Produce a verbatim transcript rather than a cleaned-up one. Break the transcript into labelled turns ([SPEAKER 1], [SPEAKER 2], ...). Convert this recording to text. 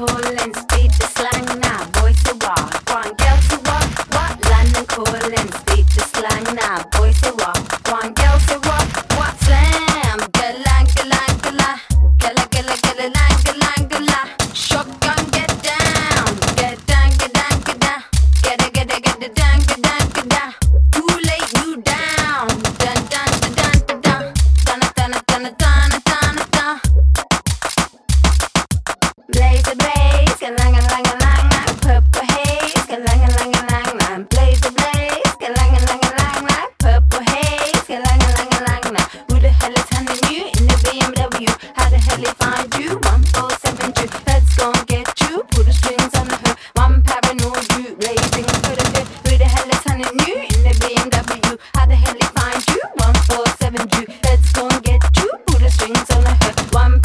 [SPEAKER 1] calling, speak the slang now. Boys say what? One girl say what? What? London calling, speak the slang now. Boys say what? One girl say what? What? Slam. Galang, galang, galang. Gala, gala, gala, lang, galang, galang. Shotgun, get down. Get down, get down, get down. Get it, get it, get it down, get down, get down. Too late, you down. Dun, dun, dun, dun, dun, dun. Dun, dun, dun, dun, dun, dun, dun. Blaze the blaze, galang, galang, galang, galang. Purple haze, galang, galang, galang, galang. Blaze the blaze, galang, galang, galang, galang. Purple haze, galang, galang, galang, galang. Who the hell is hunting you in the B M W? How the hell they find you?